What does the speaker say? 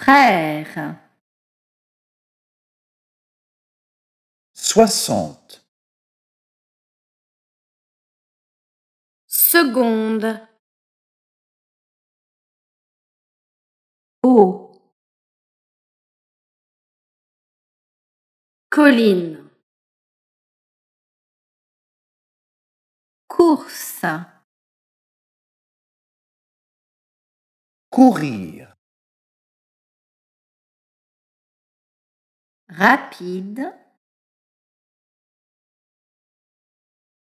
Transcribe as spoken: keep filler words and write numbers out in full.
frère, soixante, seconde, haut, colline, course, courir, rapide,